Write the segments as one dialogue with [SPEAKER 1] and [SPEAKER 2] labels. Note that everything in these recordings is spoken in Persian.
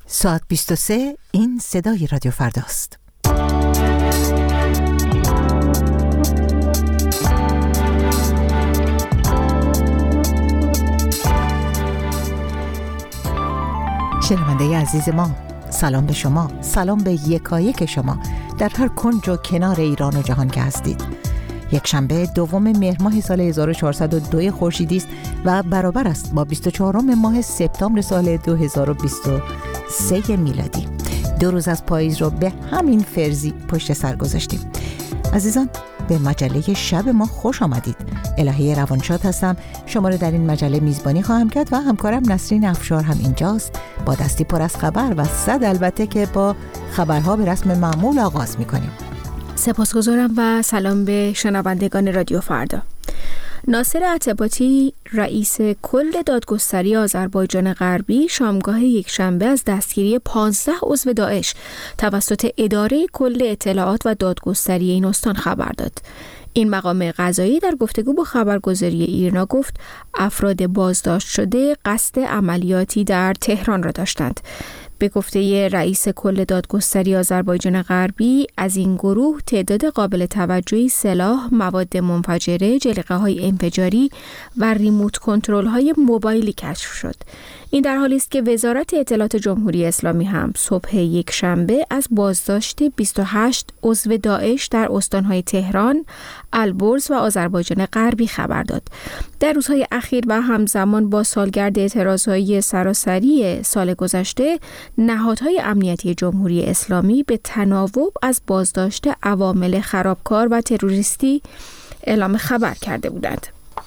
[SPEAKER 1] ساعت 23 این صدای رادیو فرداست. شنونده عزیز ما، سلام به شما، سلام به یکایک شما در هر کنج و کنار ایران و جهان که هستید. یک شنبه دوم مهر ماه سال 1402 خورشیدی است و برابر است با 24 ماه سپتامبر سال 2023 میلادی. 2 روز از پاییز رو به همین فرزی پشت سر گذاشتیم. عزیزان، به مجله شب ما خوش آمدید. الهه روانشاد هستم، شما رو در این مجله میزبانی خواهم کرد و همکارم نسرین افشار هم اینجاست با دستی پر از خبر و صد البته که با خبرها به رسم معمول آغاز میکنیم.
[SPEAKER 2] سپاسگزارم و سلام به شنوندگان رادیو فردا. ناصر عتباتی، رئیس کل دادگستری آذربایجان غربی، شامگاه یکشنبه از دستگیری 15 عضو داعش توسط اداره کل اطلاعات و دادگستری این استان خبر داد. این مقام قضایی در گفتگو با خبرگزاری ایرنا گفت افراد بازداشت شده قصد عملیاتی در تهران را داشتند. به گفته رئیس کل دادگستری آذربایجان غربی، از این گروه تعداد قابل توجهی سلاح، مواد منفجره، جلیقه‌های انفجاری و ریموت کنترل‌های موبایلی کشف شد. این در حالی است که وزارت اطلاعات جمهوری اسلامی هم صبح یکشنبه از بازداشت 28 عضو داعش در استان‌های تهران، البرز و آذربایجان غربی خبر داد. در روزهای اخیر و همزمان با سالگرد اعتراضهای سراسری سال گذشته، نهادهای امنیتی جمهوری اسلامی به تناوب از بازداشت عوامل خرابکار و تروریستی اعلام خبر کرده بودند.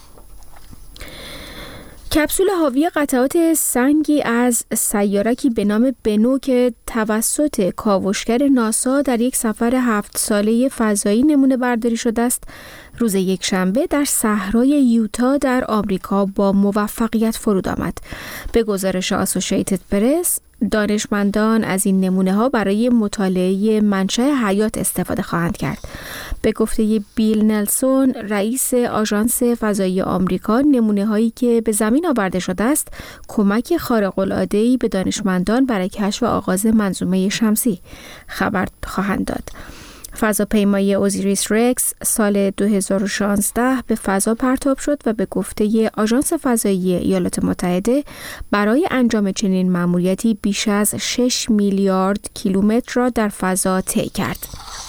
[SPEAKER 2] کپسول حاوی قطعات سنگی از سیاره‌ای به نام بنو که توسط کاوشگر ناسا در یک سفر 7 ساله فضایی نمونه برداری شده است، روز یکشنبه در صحرای یوتا در آمریکا با موفقیت فرود آمد. به گزارش اسوسییتد پرس، دانشمندان از این نمونه‌ها برای مطالعه منشأ حیات استفاده خواهند کرد. به گفته بیل نلسون، رئیس آژانس فضایی آمریکا، نمونه‌هایی که به زمین آورده شده است کمک خارق‌العاده‌ای به دانشمندان برای کشف و آغاز منظومه شمسی خبر خواهند داد. فضاپیمای اوزیریس رکس سال 2016 به فضا پرتاب شد و به گفته آژانس فضایی ایالات متحده برای انجام چنین مأموریتی بیش از 6 میلیارد کیلومتر را در فضا طی کرد.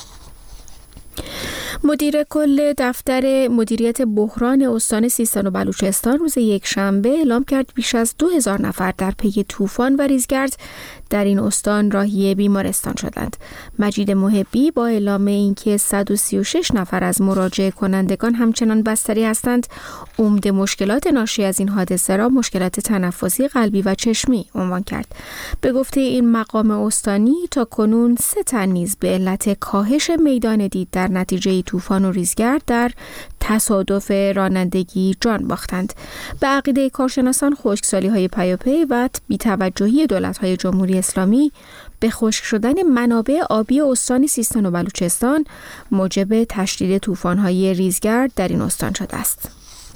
[SPEAKER 2] مدیر کل دفتر مدیریت بحران استان سیستان و بلوچستان روز یکشنبه اعلام کرد بیش از 2000 نفر در پی طوفان و ریزگرد در این استان راهی بیمارستان شدند. مجید محبی با اعلام اینکه 136 نفر از مراجعه کنندگان همچنان بستری هستند، عمده مشکلات ناشی از این حادثه را مشکلات تنفسی، قلبی و چشمی عنوان کرد. به گفته این مقام استانی، تا کنون 3 تن نیز به علت کاهش میدان دید در نتیجه طوفان و ریزگرد در تصادف رانندگی جان باختند. به عقیده کارشناسان، خشکسالی‌های پیاپی و بی‌توجهی دولت‌های جمهوری اسلامی به خشک شدن منابع آبی استان سیستان و بلوچستان موجب تشدید طوفان‌های ریزگرد در این استان شده است.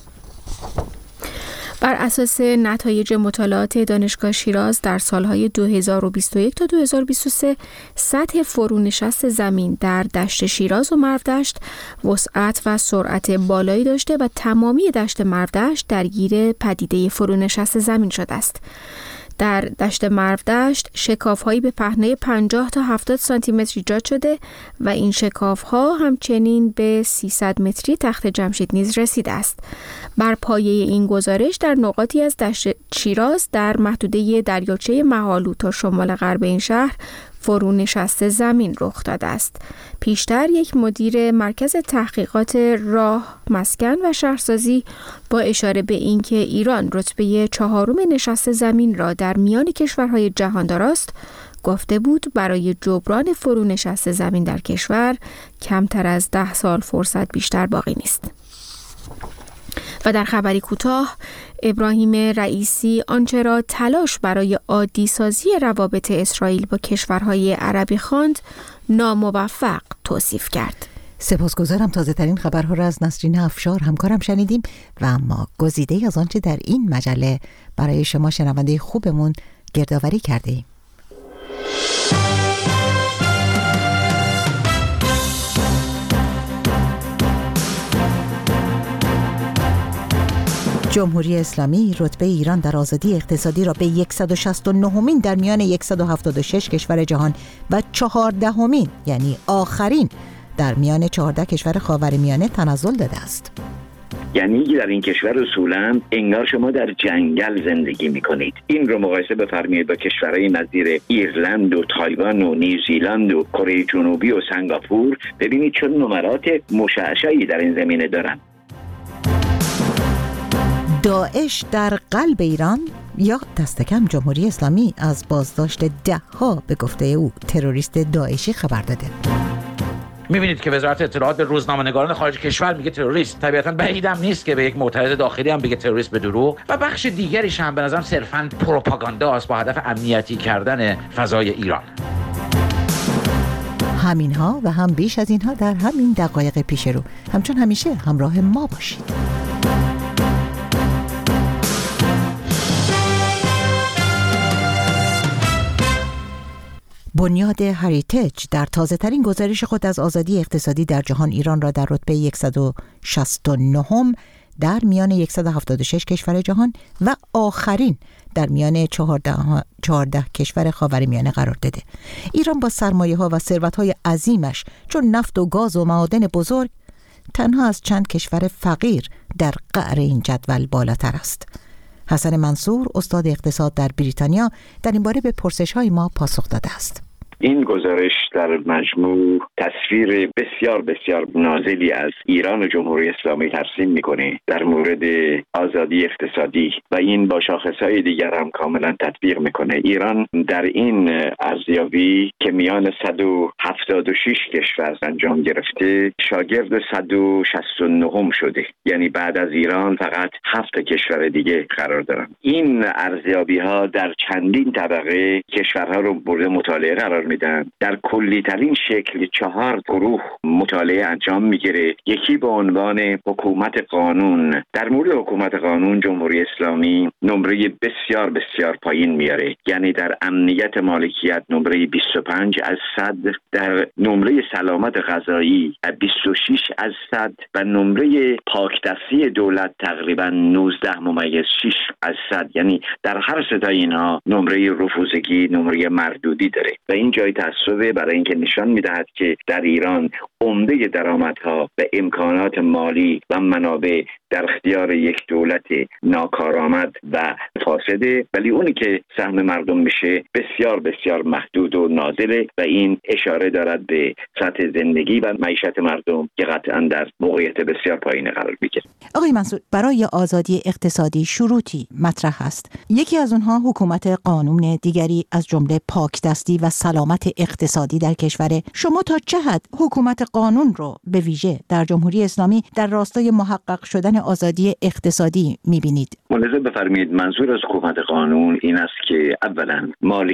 [SPEAKER 2] بر اساس نتایج مطالعات دانشگاه شیراز در سالهای 2021 تا 2023 سطح فرونشست زمین در دشت شیراز و مرودشت وسعت و سرعت بالایی داشته و تمامی دشت مرودشت درگیر پدیده فرونشست زمین شده است. در دشت مرودشت شکاف‌هایی به پهنای 50 تا 70 سانتی متر ایجاد شده و این شکاف‌ها همچنین به 300 متری تخت جمشید نیز رسیده است. بر پایه این گزارش در نقاطی از دشت شیراز در محدوده دریاچه مهالود تا شمال غرب این شهر فرونشست زمین رخ داده است. پیشتر یک مدیر مرکز تحقیقات راه، مسکن و شهرسازی با اشاره به اینکه ایران رتبه 4 نشست زمین را در میان کشورهای جهاندار است، گفته بود برای جبران فرونشست زمین در کشور کمتر از 10 سال فرصت بیشتر باقی نیست. و در خبری کوتاه، ابراهیم رئیسی آنچه را تلاش برای عادی سازی روابط اسرائیل با کشورهای عربی خواند، ناموفق توصیف کرد.
[SPEAKER 1] سپاسگزارم. تازه ترین خبرها را از نسرین افشار همکارم شنیدیم و اما گزیده از آنچه در این مجله برای شما شنونده خوبمون گردآوری کرده ایم. جمهوری اسلامی رتبه ایران در آزادی اقتصادی را به 169مین در میان 176 کشور جهان و 14مین یعنی آخرین در میان 14 کشور خاورمیانه تنزل داده است.
[SPEAKER 3] یعنی در این کشور اصولا انگار شما در جنگل زندگی میکنید. این رو مقایسه بفرمایید با کشورهای نظیر ایرلند و تایوان و نیوزیلند و کره جنوبی و سنگاپور، ببینید چه نمرات مشعشعی در این زمینه دارن.
[SPEAKER 1] داعش در قلب ایران یا دست کم جمهوری اسلامی از بازداشت 10 به گفته او تروریست داعشی خبر داده.
[SPEAKER 4] می‌بینید که وزارت اطلاعات به روزنامه‌نگاران خارج کشور میگه تروریست. طبیعتاً بعیدم نیست که به یک معترض داخلی هم بگه تروریست به دروغ. و بخش دیگریش هم به نظرم صرفاً پروپاگاندا است با هدف امنیتی کردن فضای ایران.
[SPEAKER 1] همینها و هم بیش از اینها در همین دقایق پیش رو. همچون همیشه همراه ما باشید. بنیاد هریتیج در تازه‌ترین گزارش خود از آزادی اقتصادی در جهان ایران را در رتبه 169 در میان 176 کشور جهان و آخرین در میان 14 کشور خاورمیانه قرار داده. ایران با سرمایه‌ها و ثروت‌های عظیمش چون نفت و گاز و معادن بزرگ تنها از چند کشور فقیر در قعر این جدول بالاتر است. حسن منصور استاد اقتصاد در بریتانیا در این باره به پرسش‌های ما پاسخ داده است.
[SPEAKER 3] این گزارش در مجموع تصویر بسیار بسیار نازلی از ایران و جمهوری اسلامی ترسیم میکنه در مورد آزادی اقتصادی و این با شاخصهای دیگر هم کاملا تطبیق میکنه. ایران در این ارزیابی که میان 176 کشور انجام گرفته شاگرد 169 شده، یعنی بعد از ایران فقط 7 کشور دیگه قرار دارن. این ارزیابی ها در چندین طبقه کشورها رو مورد مطالعه قرار میدن. در کلی ترین شکل 4 گروه مطالعه انجام میگیره. یکی به عنوان حکومت قانون. در مورد حکومت قانون جمهوری اسلامی نمره بسیار بسیار پایین میاره، یعنی در امنیت مالکیت نمره 25 از 100، در نمره سلامت غذایی 26 از 100 و نمره پاکدستی دولت تقریبا 19.6 از 100. یعنی در هر ستای اینها نمره رفوزگی، نمره مردودی داره و این جای تأسفه برای اینکه نشان میدهد که در ایران عمده درآمدها و امکانات مالی و منابع در اختیار یک دولت ناکارآمد و فاسده، ولی اونی که سهم مردم میشه بسیار بسیار محدود و نازله و این اشاره دارد به سطح زندگی و معیشت مردم که قطعا در موقعیت بسیار پایین قرار میگیره.
[SPEAKER 1] آقای منصور، برای آزادی اقتصادی شروطی مطرح است. یکی از اونها حکومت قانون، دیگری از جمله پاکدستی و سلامت اقتصادی در کشور. شما تا چه حد حکومت قانون رو به ویژه در جمهوری اسلامی در راستای محقق شدن آزادی اقتصادی می‌بینید؟
[SPEAKER 3] ملاحظه بفرمایید منظور از حکومت قانون این است که اولا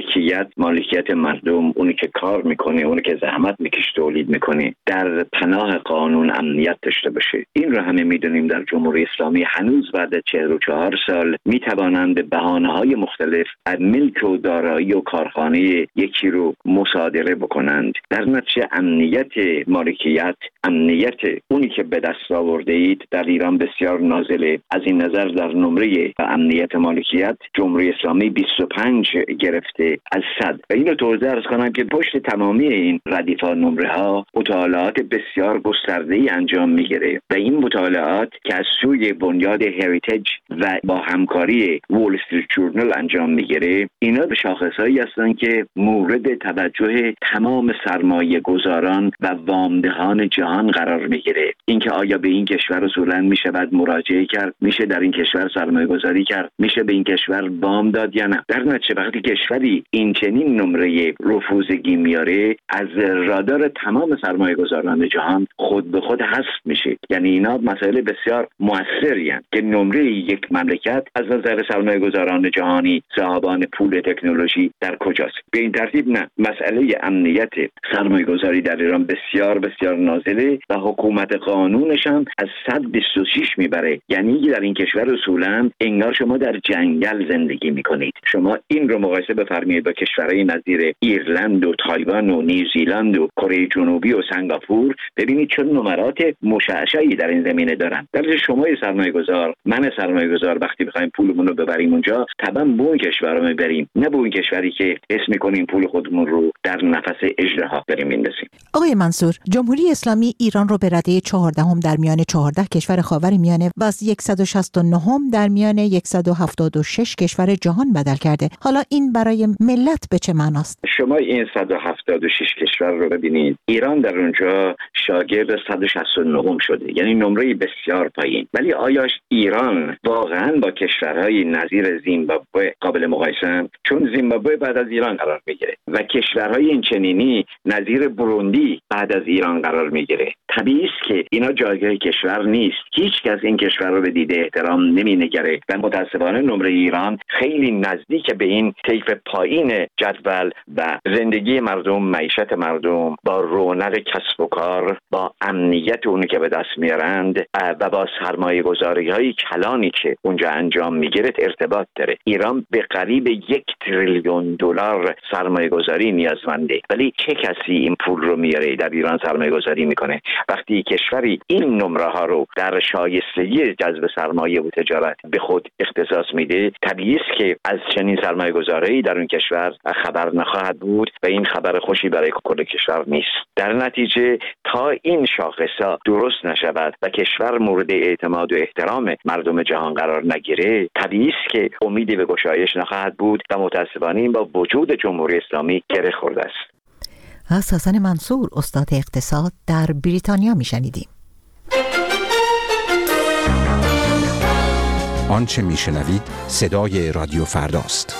[SPEAKER 3] مالکیت مردم، اونی که کار میکنه، اونی که زحمت میکشه تولید میکنه، در پناه قانون امنیت داشته باشه. این رو همه میدونیم در جمهوری اسلامی هنوز بعد از 44 سال میتوانند به بهانه‌های مختلف ملک و دارایی و کارخانه یکی رو مصادره بکنند. در نتیجه امنیت مالکیت، امنیت اونی که به دست آورده اید در ایران بسیار نازله. از این نظر در نمره امنیت مالکیت جمهوری اسلامی 25 گرفته از 100 و اینو توضیح عرض کنم که پشت تمامی این ردیف‌ها نمره ها مطالعات بسیار گسترده‌ای انجام میگیره و این مطالعات که از سوی بنیاد هریتیج و با همکاری وال استریت جورنال انجام میگیره، اینا به شاخصهایی هستن که مورد توجه تمام سرمایه گذاران و وامدهان جهان قرار میگیره. اینکه آیا به این کشور اصولا میشه بعد مراجعه کرد، میشه در این کشور سرمایه گذاری کرد، میشه به این کشور وام داد یا نه. در نتیجه وقتی کشوری این چنین نمره رفوزگی میاره از رادار تمام سرمایه گذاران جهان خود به خود حذف میشه. یعنی اینا مسائل بسیار موثری هستند که نمره یک مملکت از نظر سرمایه گذاران جهانی، صاحبان پول تکنولوژی در کجاست. به این ترتیب نه، مسئله امنیت سرمایه گذاری در ایران بسیار بسیار نازله میذاره و حکومت قانونش هم از 126 میبره. یعنی در این کشور اصولا انگار شما در جنگل زندگی میکنید. شما این رو مقایسه بفرمایید با کشورهای نظیر ایرلند و تایوان و نیوزیلند و کره جنوبی و سنگاپور، ببینید چه نمرات مشعشعی در این زمینه دارن. در شما سرمایه‌گذار، من سرمایه‌گذار، وقتی بخوایم پولمون رو ببریم اونجا، طبعا به اون کشور رو میبریم، نه به اون کشوری که حس می‌کنیم پول خودمون رو در نفس اژدها بریم میندازیم.
[SPEAKER 1] آقای منصور، جمهوری اسلامی ایران رو به رده 14 در میان 14 کشور خاورمیانه و از 169 در میان 176 کشور جهان بدل کرده. حالا این برای ملت به چه معناست؟
[SPEAKER 3] شما این 176 کشور رو ببینید، ایران در اونجا شاگرد 169 شده، یعنی نمره بسیار پایین. ولی آیا ایران واقعا با کشورهای نظیر زیمبابوه قابل مقایسه است؟ چون زیمبابوه بعد از ایران قرار میگیره و کشورهای این چنینی نظیر بروندی بعد از ایران قرار میگیره. طبیعی است که اینا جایگاه کشور نیست. هیچ کس این کشور رو به دید احترام نمینگره و متاسفانه نمره ایران خیلی نزدیک به این طیف پایین جدول و زندگی مردم، معیشت مردم، با رونق کسب و کار، با امنیت اونی که به دست میارند و با سرمایه گذاری های کلانی که اونجا انجام میگیره ارتباط داره. ایران به قریب 1 تریلیون دلار سرمایه گذاری نیازمنده، ولی چه کسی این پول رو میاره در ایران سرمایه گذاری میکنه؟ وقتی کشوری این نمره ها رو در شایستگی جذب سرمایه و تجارت به خود اختصاص میده، طبیعی است که از چنین سرمایه گذاری در اون کشور خبر نخواهد بود و این خبر خوشی برای کل کشور نیست. در نتیجه تا این شاخصا درست نشود و کشور مورد اعتماد و احترام مردم جهان قرار نگیره، طبیعی است که امیدی به گشایش نخواهد بود و متأسفانه این با وجود جمهوری اسلامی گره خورده است.
[SPEAKER 1] از حسن منصور، استاد اقتصاد در بریتانیا میشنیدیم.
[SPEAKER 5] آنچه میشنوید صدای رادیو فرداست.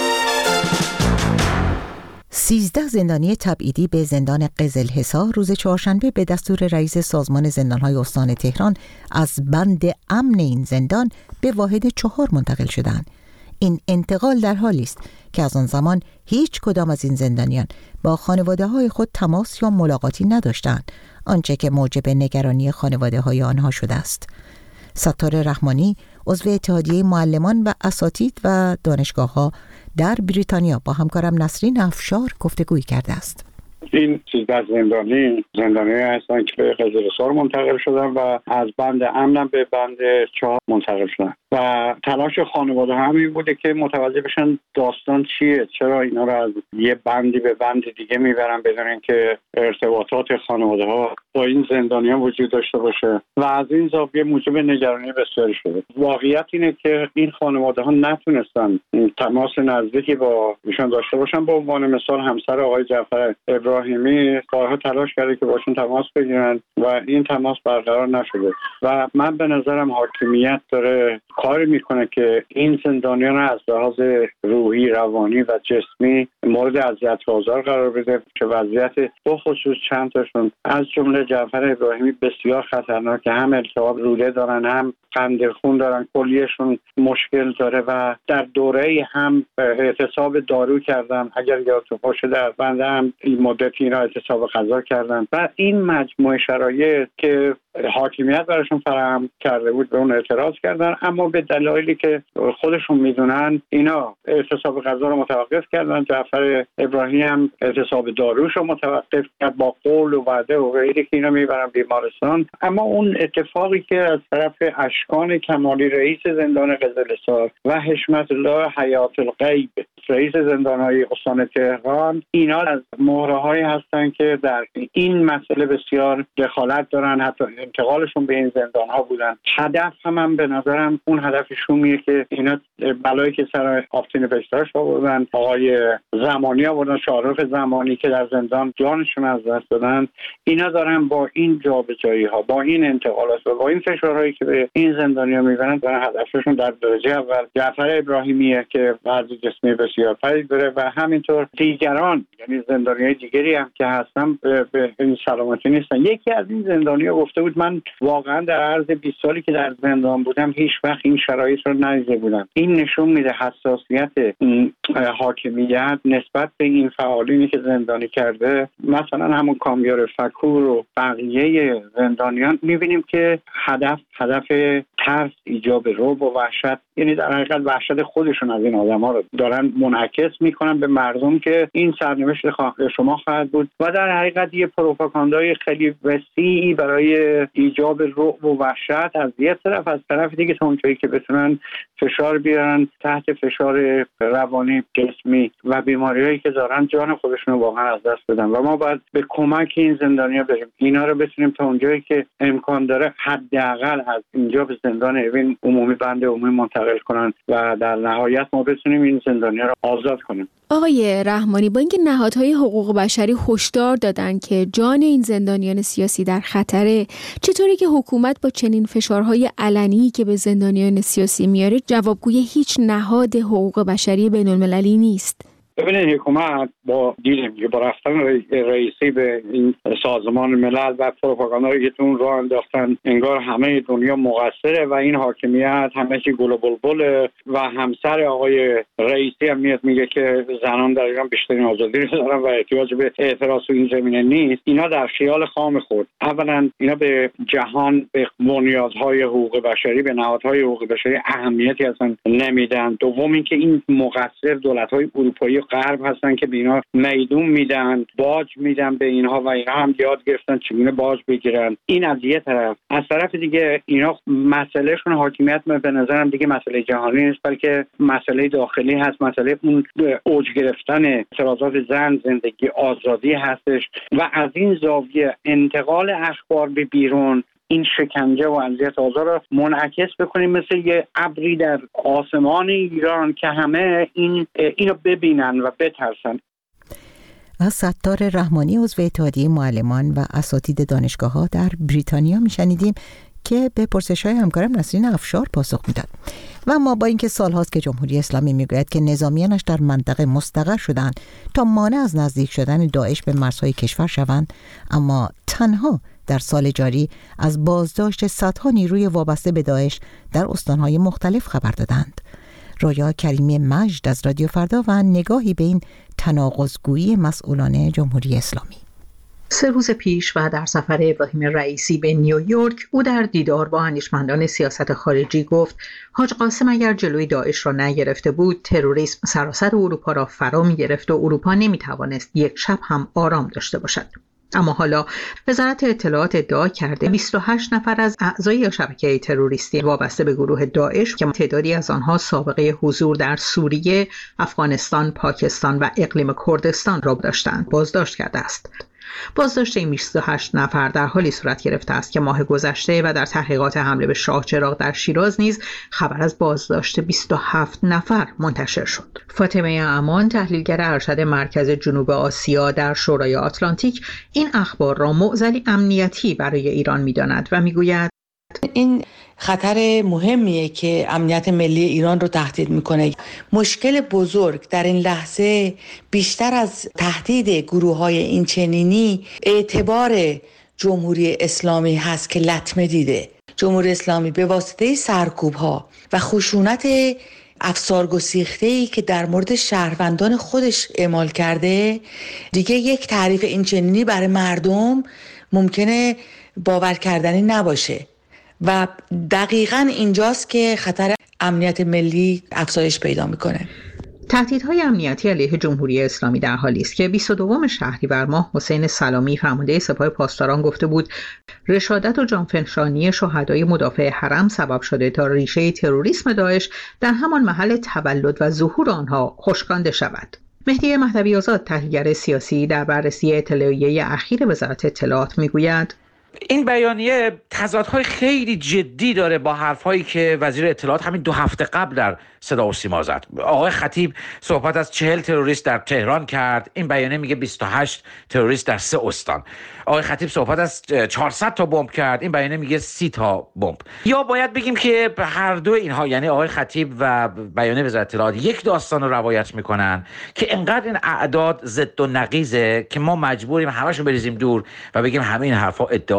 [SPEAKER 1] 13 زندانی تبعیدی به زندان قزلحصار روز چهارشنبه به دستور رئیس سازمان زندان‌های استان تهران از بند امن این زندان به واحد 4 منتقل شدند. این انتقال در حالی است که از آن زمان هیچ کدام از این زندانیان با خانواده‌های خود تماس یا ملاقاتی نداشتند، آنچه که موجب نگرانی خانواده‌های آنها شده است. ستار رحمانی، عضو اتحادیه معلمان و اساتید و دانشگاه‌ها در بریتانیا، با همکارم نسرین افشار گفتگویی کرده است.
[SPEAKER 6] این 13 زندانی هستن که به قزلحصار منتقل شدن و از بند امن به بند 4 منتقل شدن و تلاش خانواده هم این بوده که متوجه بشن داستان چیه، چرا اینا رو از یه بندی به بند دیگه میبرن بدون اینکه ارتباطات خانواده ها با این زندانیان وجود داشته باشه و از این زاویه موجب نگرانی بسیاری شده. واقعیت اینه که این خانواده ها نتونستن تماس نزدیکی با ایشان داشته باشن. به عنوان مثال همسر آقای جعفر ابراهیمی بارها تلاش کرده که باشون تماس بگیرن و این تماس برقرار نشده و من به نظرم حاکمیت داره کاری میکنه که این زندانیان از لحاظ روحی، روانی و جسمی مورد اذیت و آزار قرار بده که وضعیت بخصوص چند تاشون از جمله جعفر ابراهیمی بسیار خطرناکه، هم التهاب روده دارن، هم قند خون دارن، کلیهشون مشکل داره و در دوره هم اعتصاب دارو کردن، اگر یادتون باشه در بند هم این مدتی اینا اعتصاب غذا کردن و این مجموعه شرایط که حاکمیت براشون فراهم کرده بود به اون اعتراض کردن، اما به دلایلی که خودشون میدونن اینا اعتصاب غذا رو متوقف کردن. جعفر ابراهیمی هم اعتصاب داروش رو متوقف کرد با قول و وعده و غیره که اینا میبرن بیمارستان. اما اون اتفاقی که از طرف اشکان کمالی رئیس زندان قزلحصار و حشمت الله حیات الغیب رئیس زندان‌های استان تهران، اینا از مهره‌هایی هستن که در این مسئله بسیار دخالت دارن، حتی انتقالشون به این زندان‌ها بودن. هدف هم به نظرم اون هدف شومیه که اینا بلایی که سر آفتین بهشتاش آوردن، آقای زمانی آوردن، شاهرخ زمانی که در زندان جانشون از دست دادن، اینا دارن با این جابجایی‌ها، با این انتقالات و با این فشارهایی که به این زندانی‌ها میبرن، دارن هدفشون در درجه اول جعفر ابراهیمیه که وضع جسمی بسیار پدید داره و همینطور دیگران، یعنی زندانیای دیگری هم که هستن به این سلامتی نیستن. یکی از این زندانی‌ها گفته بود روز من واقعا در عرض 20 سالی که در زندان بودم هیچ وقت این شرایط رو ندیده بودم. این نشون میده حساسیت این حاکمیت نسبت به این فعالینی که زندانی کرده، مثلا همون کامیار فکور و بقیه زندانیان. میبینیم که هدف ترس، ایجاب رعب و وحشت، یعنی در حقیقت وحشت خودشون از این آدم‌ها رو دارن منعکس میکنن به مردم که این سرنوشت شما خواهد بود و در حقیقت یه پروپاگاندای خیلی وسیعی برای ایجاب رعب و وحشت از یه طرف، از طرف دیگه تا اونجایی که بتونن فشار بیارن، تحت فشار روانی، جسمی و بیماریایی که دارن جان خودشون رو واقعا از دست بدن و ما باید به کمک این زندانی‌ها بریم، اینا رو بتونیم تا اونجایی که امکان داره حداقل از اینجا به زندان اوین عمومی، بند عمومی منتقل کنن و در نهایت ما بتونیم این زندانی‌ها رو آزاد کنیم.
[SPEAKER 2] آقای رحمانی، با اینکه نهادهای حقوق بشری هشدار دادن که جان این زندانیان سیاسی در خطره، چطوری که حکومت با چنین فشارهای علنی که به زندانیان سیاسی میاره جوابگوی هیچ نهاد حقوق بشری بین‌المللی نیست؟
[SPEAKER 6] ببینید حکومت با رفتن رئیسی به این سازمان ملل و پروپاگاندایی که اون راه انداختن انگار همه دنیا مقصره و این حاکمیت همه چی گل و بلبل و همسر آقای رئیسی هم میگه که زنان در ایران بیشترین آزادی رو دارن و احتیاج به اعتراض تو این زمینه نیست. اینا در خیال خام خود اولا اینا به جهان، به بنیادهای حقوق بشری، به نهادهای حقوق بشری اهمیتی اصلا نمیدن. دوم اینکه این مقصر دولت‌های اروپایی غرب هستن که به اینا میدون میدن، باج میدن به اینها و اینا هم یاد گرفتن چگونه باج بگیرن. این از یه طرف. از طرف دیگه اینا مسئلهشون حاکمیت به نظرم دیگه مسئله جهانی نیست، بلکه مسئله داخلی هست، مسئله اون اوج گرفتن اعتراضات زن، زندگی، آزادی هستش و از این زاویه انتقال اخبار به بیرون، این شکنجه و اذیت آزار رو منعکس بکنیم مثل یه ابری در آسمان ایران که همه اینو ببینن و بترسن.
[SPEAKER 1] از ستار رحمانی عضو اتحادیه معلمان و اساتید دانشگاه‌ها در بریتانیا میشنیدیم که به پرسش‌های همکارم نسرین افشار پاسخ میداد. و ما با اینکه سال‌هاست که جمهوری اسلامی میگوید که نظامیانش در منطقه مستقر شدند تا مانع از نزدیک شدن داعش به مرزهای کشور شوند، اما تنها در سال جاری از بازداشت صدها نیروی وابسته به داعش در استانهای مختلف خبر دادند. رویا کریمی مجد از رادیو فردا و نگاهی به این تناقض‌گویی مسئولان جمهوری اسلامی.
[SPEAKER 7] 3 روز پیش و در سفر ابراهیم رئیسی به نیویورک، او در دیدار با اندیشمندان سیاست خارجی گفت حاج قاسم اگر جلوی داعش را نگرفته بود، تروریسم سراسر اروپا را فرا می گرفت و اروپا نمی توانست یک شب هم آرام داشته باشد. اما حالا وزارت اطلاعات ادعا کرده 28 نفر از اعضای شبکه تروریستی وابسته به گروه داعش که تعدادی از آنها سابقه حضور در سوریه، افغانستان، پاکستان و اقلیم کردستان را داشتند، بازداشت کرده است. بازداشت این 28 نفر در حالی صورت گرفته است که ماه گذشته و در تحقیقات حمله به شاه چراغ در شیراز نیز خبر از بازداشت 27 نفر منتشر شد. فاطمه امان، تحلیلگر ارشد مرکز جنوب آسیا در شورای آتلانتیک، این اخبار را معضلی امنیتی برای ایران می‌داند و می‌گوید
[SPEAKER 8] این خطر مهمیه که امنیت ملی ایران رو تهدید میکنه. مشکل بزرگ در این لحظه بیشتر از تهدید گروه‌های این چنینی اعتبار جمهوری اسلامی هست که لطمه دیده. جمهوری اسلامی به واسطه سرکوب‌ها و خشونت افسارگسیخته‌ای که در مورد شهروندان خودش اعمال کرده، دیگه یک تعریف این چنینی برای مردم ممکنه باور کردنی نباشه و دقیقاً اینجاست که خطر امنیت ملی افزایش پیدا میکنه.
[SPEAKER 7] تهدیدهای امنیتی علیه جمهوری اسلامی در حالی است که 22 شهریور ماه حسین سلامی، فرمانده سپاه پاسداران، گفته بود رشادت و جانفشانی شهدای مدافع حرم سبب شده تا ریشه تروریسم داعش در همان محل تولد و ظهور آنها خشکانده شود. مهدی مهدوی آزاد، تحلیلگر سیاسی، در بررسی اطلاعیه اخیر وزارت اطلاعات میگوید
[SPEAKER 4] این بیانیه تضادهای خیلی جدی داره با حرفهایی که وزیر اطلاعات همین 2 هفته قبل در صدا و سیما زد. آقای خطیب صحبت از 40 تروریست در تهران کرد، این بیانیه میگه 28 تروریست در 3 استان. آقای خطیب صحبت از 400 تا بمب کرد، این بیانیه میگه 30 تا بمب. یا باید بگیم که هر دو اینها، یعنی آقای خطیب و بیانیه وزارت اطلاعات، یک داستان رو روایت میکنن که انقدر این اعداد ضد و نقیضه که ما مجبوریم همشو بریزیم دور و بگیم همه این حرفا ادعا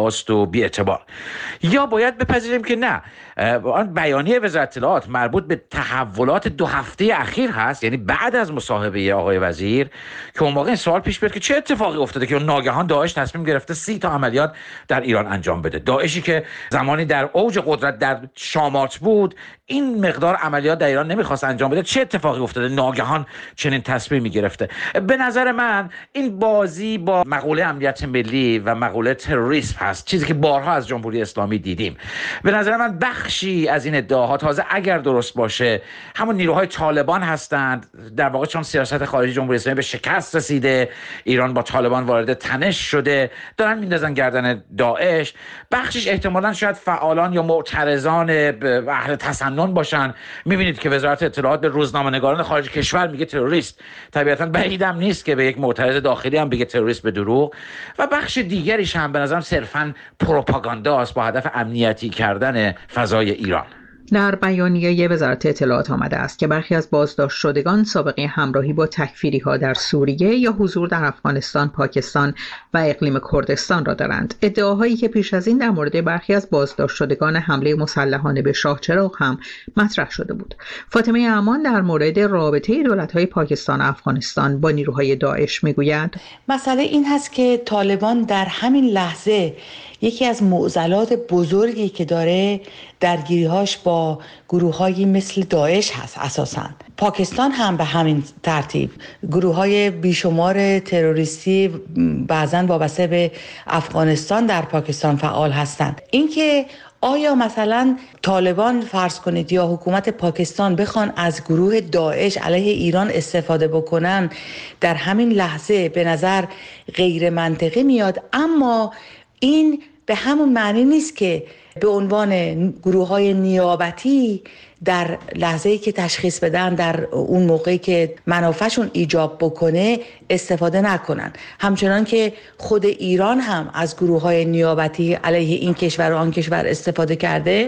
[SPEAKER 4] ادعاست و بی‌اعتبار. یا باید بپذیریم که نه، آن بیانیه وزارت اطلاعات مربوط به تحولات 2 هفته اخیر هست، یعنی بعد از مصاحبه آقای وزیر، که اون موقع این سوال پیش بیاد که چه اتفاقی افتاده که ناگهان داعش تصمیم گرفته 30 تا عملیات در ایران انجام بده. داعشی که زمانی در اوج قدرت در شامات بود، این مقدار عملیات در ایران نمیخواست انجام بده، چه اتفاقی افتاده ناگهان چنین تصمیمی گرفته؟ به نظر من این بازی با مقوله امنیت ملی و مقوله تروریسم هست، چیزی که بارها از جمهوری اسلامی دیدیم. به نظر من بخشی از این ادعاها تازه اگر درست باشه همون نیروهای طالبان هستند، در واقع چون سیاست خارجی جمهوری اسلامی به شکست رسیده، ایران با طالبان وارد تنش شده، دارن میندازن گردن داعش. بخشش احتمالاً شاید فعالان یا معترضان اهل تسنن باشن. میبینید که وزارت اطلاعات به روزنامه‌نگاران خارج کشور میگه تروریست. طبیعتاً بعیدم نیست که به یک معترض داخلی هم بگه تروریست به دروغ. و بخش دیگریش هم به نظرم صرفاً پروپاگاندا است با هدف امنیتی کردن فضای ایران.
[SPEAKER 7] در بیانیه وزارت اطلاعات آمده است که برخی از بازداشت شدگان سابقه همراهی با تکفیری‌ها در سوریه یا حضور در افغانستان، پاکستان و اقلیم کردستان را دارند. ادعاهایی که پیش از این در مورد برخی از بازداشت شدگان حمله مسلحانه به شاهچراغ هم مطرح شده بود. فاطمه امان در مورد رابطه دولت‌های پاکستان و افغانستان با نیروهای داعش می‌گوید:
[SPEAKER 8] مسئله این هست که طالبان در همین لحظه یکی از معضلات بزرگی که داره درگیری‌هاش با گروه‌هایی مثل داعش هست. اساساً پاکستان هم به همین ترتیب گروه‌های بیشمار تروریستی بعضاً وابسته به افغانستان در پاکستان فعال هستند. اینکه آیا مثلا طالبان فرض کنید یا حکومت پاکستان بخوان از گروه داعش علیه ایران استفاده بکنن، در همین لحظه به نظر غیر منطقی میاد، اما این به همون معنی نیست که به عنوان گروه‌های نیابتی در لحظه‌ای که تشخیص بدن در اون موقعی که منافعشون ایجاب بکنه استفاده نکنن. همچنان که خود ایران هم از گروه‌های نیابتی علیه این کشور و آن کشور استفاده کرده،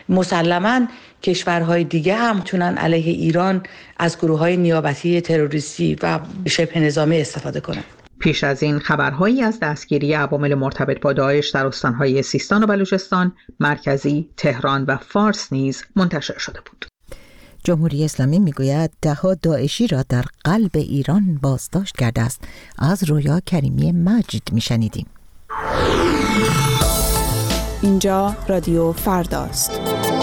[SPEAKER 8] مسلماً کشورهای دیگه هم میتونن علیه ایران از گروه‌های نیابتی تروریستی و شبه نظامی استفاده کنن.
[SPEAKER 7] پیش از این خبرهایی از دستگیری عوامل مرتبط با داعش در استانهای سیستان و بلوچستان، مرکزی، تهران و فارس نیز منتشر شده بود.
[SPEAKER 1] جمهوری اسلامی میگوید ده‌ها داعشی را در قلب ایران بازداشت کرده است. از رویا کریمی مجد میشنیدیم.
[SPEAKER 9] اینجا رادیو فرداست.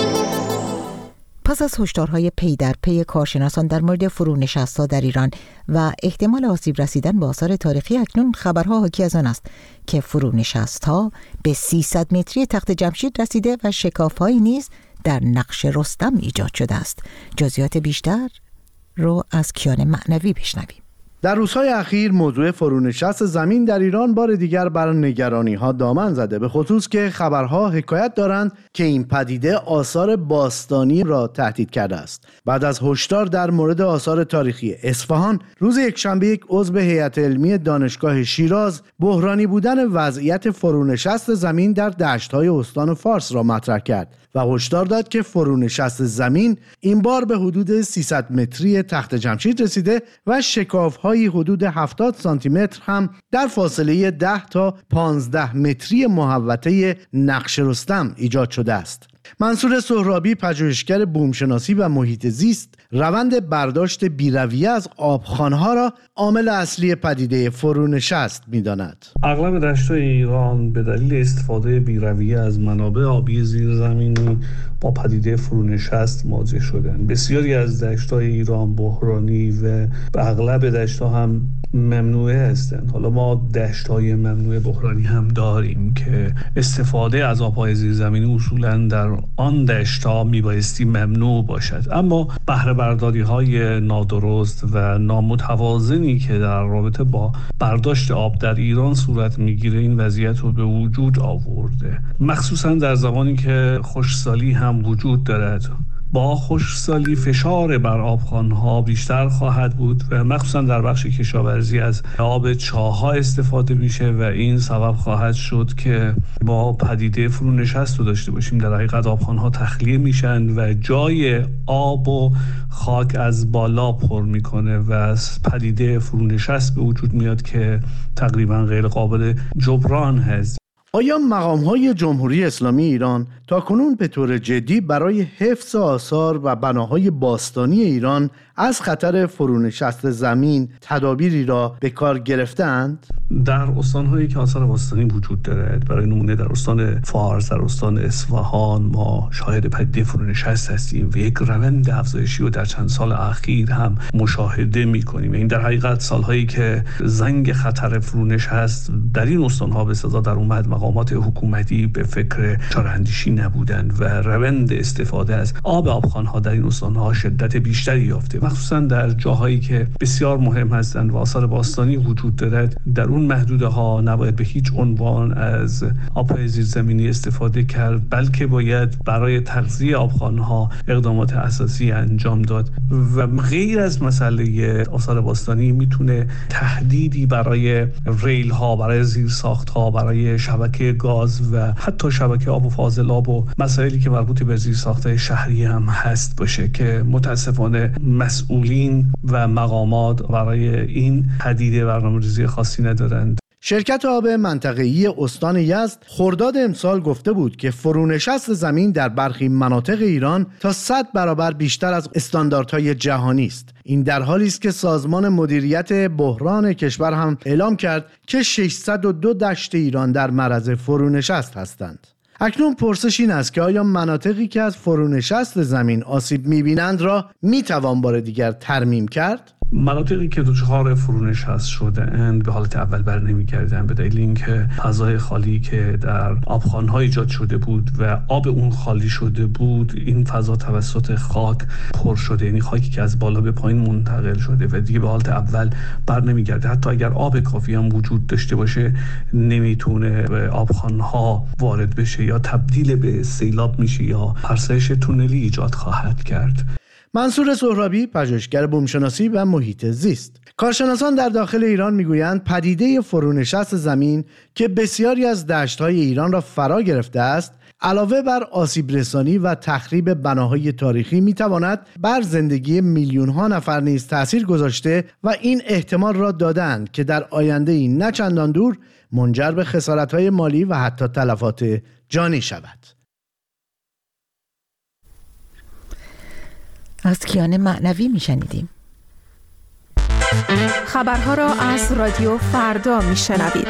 [SPEAKER 1] پس از هشدارهای پی در پی کارشناسان در مورد فرونشست‌ها در ایران و احتمال آسیب رسیدن به آثار تاریخی، اکنون خبرها حاکی از آن است که فرونشست‌ها به 300 متری تخت جمشید رسیده و شکاف‌هایی نیز در نقش رستم ایجاد شده است. جزئیات بیشتر رو از کیان معنوی بشنویم.
[SPEAKER 10] در روزهای اخیر موضوع فرونشست زمین در ایران بار دیگر بر نگرانی‌ها دامن زده، به خصوص که خبرها حکایت دارند که این پدیده آثار باستانی را تهدید کرده است. بعد از هشدار در مورد آثار تاریخی اصفهان، روز یکشنبه یک عضو هیئت علمی دانشگاه شیراز بحرانی بودن وضعیت فرونشست زمین در دشت‌های استان فارس را مطرح کرد و هشدار داد که فرونشست زمین این بار به حدود 300 متری تخت جمشید رسیده و شکاف‌های حدود 70 سانتی متر هم در فاصله 10 تا 15 متری محوطه نقش رستم ایجاد شده است. منصور سهرابی، پژوهشگر بومشناسی و محیط زیست، روند برداشت بی‌رویه از آبخوان‌ها را عامل اصلی پدیده فرونشست می‌داند.
[SPEAKER 11] اغلب دشت‌های ایران به دلیل استفاده بی‌رویه از منابع آبی زیرزمینی با پدیده فرونشست مواجه شدند. بسیاری از دشت‌های ایران بحرانی و اغلب دشت‌ها هم ممنوعه هستند. حالا ما دشت‌های ممنوعه بحرانی هم داریم که استفاده از آب‌های زیرزمینی اصولاً در آن دشت‌ها میبایستی ممنوع باشد، اما بهره برداری‌های نادرست و نامتوازنی که در رابطه با برداشت آب در ایران صورت میگیره این وضعیت رو به وجود آورده، مخصوصاً در زمانی که خشکسالی هم وجود دارد. با خشکسالی فشار بر آبخوان‌ها بیشتر خواهد بود و مخصوصا در بخش کشاورزی از آب چاه‌ها استفاده میشه و این سبب خواهد شد که با پدیده فرونشست رو داشته باشیم. در حقیقت آبخوان‌ها تخلیه میشن و جای آب و خاک از بالا پر میکنه و پدیده فرونشست به وجود میاد که تقریبا غیر قابل جبران هست.
[SPEAKER 10] آیا مقام‌های جمهوری اسلامی ایران تاکنون به طور جدی برای حفظ آثار و بناهای باستانی ایران از خطر فرونشست زمین تدابیری را به کار گرفتند؟
[SPEAKER 11] در استان‌هایی که آثار باستانی وجود دارد، برای نمونه در استان فارس، در استان اصفهان، ما شاهد پدیده فرونشست هستیم و یک روند افزایشی رو در چند سال اخیر هم مشاهده می‌کنیم. این در حقیقت سال‌هایی که زنگ خطر فرونشست در این استان‌ها به صدا در اومد، مقامات حکومتی به فکر چاره‌اندیشی نبودند و روند استفاده از آبخوان‌ها در این استان‌ها شدت بیشتری یافته، مخصوصا در جاهایی که بسیار مهم هستند و آثار باستانی وجود دارد. در اون محدوده ها نباید به هیچ عنوان از آب‌های زیرزمینی استفاده کرد، بلکه باید برای تغذیه آبخوان‌ها اقدامات اساسی انجام داد و غیر از مسئله آثار باستانی میتونه تهدیدی برای ریل ها، برای زیرساخت ها، برای شبکه گاز و حتی شبکه آب و فاضلاب و مسائلی که مربوط به زیرساخت‌های شهری هم هست باشه که متاسفانه مسئولین و مقامات برای این پدیده برنامه‌ریزی خاصی ندارند.
[SPEAKER 10] شرکت آب منطقه‌ای استان یزد خرداد امسال گفته بود که فرونشست زمین در برخی مناطق ایران تا 100 برابر بیشتر از استانداردهای جهانی است. این در حالی است که سازمان مدیریت بحران کشور هم اعلام کرد که 602 دشت ایران در معرض فرونشست هستند. اکنون پرسش این است که آیا مناطقی که از فرونشست زمین آسیب می‌بینند را می‌توان بار دیگر ترمیم کرد؟
[SPEAKER 11] مناطقی که دچار فرونشست شده‌اند به حالت اول برنمی‌گردند به دلیل اینکه فضای خالی که در آبخوان‌ها ایجاد شده بود و آب اون خالی شده بود، این فضا توسط خاک پر شده، یعنی خاکی که از بالا به پایین منتقل شده و دیگه به حالت اول برنمی‌گرده. حتی اگر آب کافی هم وجود داشته باشه نمیتونه به آبخوان‌ها وارد بشه یا تبدیل به سیلاب میشه یا فرسایش تونلی ایجاد خواهد کرد.
[SPEAKER 10] منصور سهرابی، پژوهشگر بومشناسی و محیط زیست. کارشناسان در داخل ایران میگویند پدیده فرونشست زمین که بسیاری از دشت‌های ایران را فرا گرفته است، علاوه بر آسیب رسانی و تخریب بناهای تاریخی میتواند بر زندگی میلیون‌ها نفر نیز تأثیر گذاشته و این احتمال را دادند که در آینده نه چندان دور منجر به خسارت‌های مالی و حتی تلفات جانی شود.
[SPEAKER 1] از کیان معنوی میشنیدیم.
[SPEAKER 9] خبرها را از رادیو فردا میشنوید.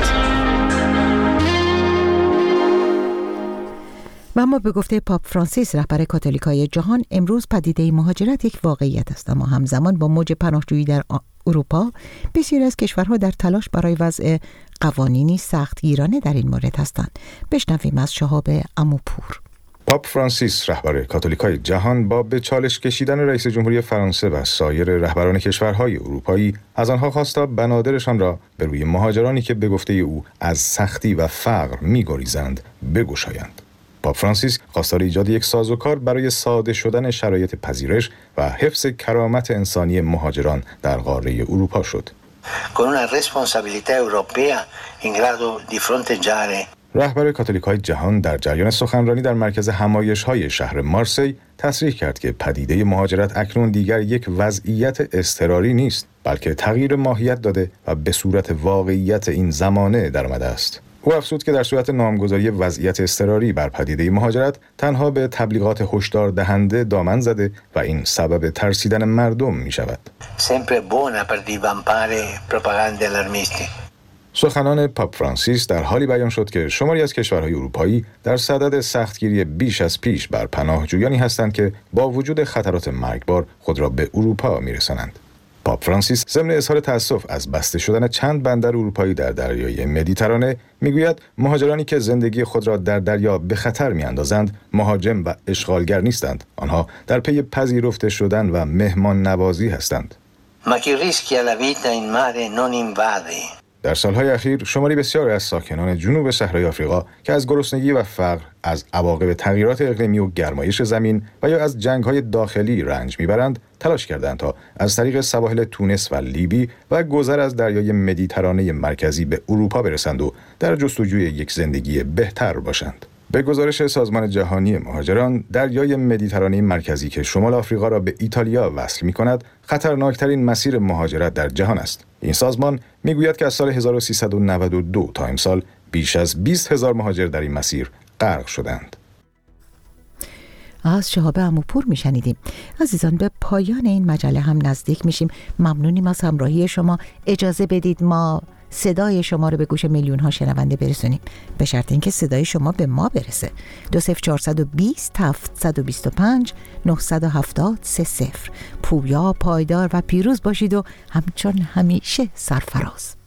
[SPEAKER 1] و اما به گفته پاپ فرانسیس رهبر کاتولیکای جهان، امروز پدیده مهاجرت یک واقعیت است، اما همزمان با موج پناهجویی در اروپا بسیاری از کشورها در تلاش برای وضع قوانینی سختگیرانه در این مورد هستند. بشنویم از شهاب عموپور.
[SPEAKER 12] پاپ فرانسیس رهبر کاتولیکای جهان با به چالش کشیدن رئیس جمهوری فرانسه و سایر رهبران کشورهای اروپایی از آنها خواست تا بنادرشان را به روی مهاجرانی که به گفته او از سختی و فقر می‌گریزند بگشایند. پاپ فرانسیس خواستار ایجاد یک سازوکار برای ساده شدن شرایط پذیرش و حفظ کرامت انسانی مهاجران در قاره اروپا شد.
[SPEAKER 13] Con una responsabilità europea in grado di fronteggiare.
[SPEAKER 12] رهبر کاتولیکای جهان در جریان سخنرانی در مرکز همایش‌های شهر مارسی تصریح کرد که پدیده مهاجرت اکنون دیگر یک وضعیت اضطراری نیست، بلکه تغییر ماهیت داده و به صورت واقعیت این زمانه درآمده است. او افزود که در صورت نامگذاری وضعیت اضطراری بر پدیده مهاجرت تنها به تبلیغات هشدار دهنده دامن زده و این سبب ترسیدن مردم می شود. سخنان پاپ فرانسیس در حالی بیان شد که شماری از کشورهای اروپایی در صدد سختگیری بیش از پیش بر پناهجویانی هستند که با وجود خطرات مرگبار خود را به اروپا می‌رسانند. پاپ فرانسیس ضمن اظهار تأسف از بسته شدن چند بندر اروپایی در دریای مدیترانه میگوید مهاجرانی که زندگی خود را در دریا به خطر میاندازند مهاجم و اشغالگر نیستند، آنها در پی پذیرفته شدن و مهمان نوازی هستند. در سالهای اخیر شماری بسیار از ساکنان جنوب صحرای آفریقا که از گرسنگی و فقر، از عواقب تغییرات اقلیمی و گرمایش زمین و یا از جنگ‌های داخلی رنج میبرند، تلاش کردند تا از طریق سواحل تونس و لیبی و گذر از دریای مدیترانه مرکزی به اروپا برسند و در جستجوی یک زندگی بهتر باشند. به گزارش سازمان جهانی مهاجران، دریای مدیترانه مرکزی که شمال آفریقا را به ایتالیا وصل می‌کند، خطرناکترین مسیر مهاجرت در جهان است. این سازمان میگوید که از سال 1392 تا امسال بیش از 20,000 مهاجر در این مسیر غرق شدند.
[SPEAKER 1] از شهاب عموپور میشنیدیم. عزیزان، به پایان این مجله هم نزدیک میشیم. ممنونیم از همراهی شما. اجازه بدید ما صدای شما رو به گوش میلیون ها شنونده برسونیم، به شرط اینکه صدای شما به ما برسه. 20420 725 970 30. پویا، پایدار و پیروز باشید و همچون همیشه سرفراز.